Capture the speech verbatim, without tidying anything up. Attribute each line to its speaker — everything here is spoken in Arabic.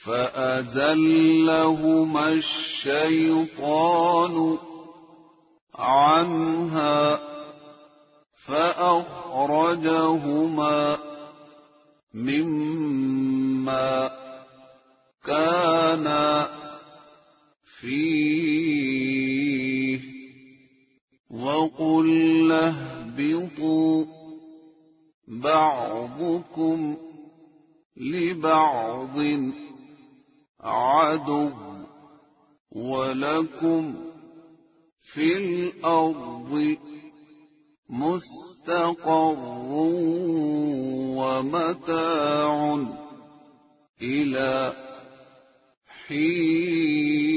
Speaker 1: فأزلهما الشيطان عنها فأخرجهما مما كانا فيه وقلنا اهبطوا بعضكم لبعض عدو ولكم في الأرض مستقر ومتاع إلى حين.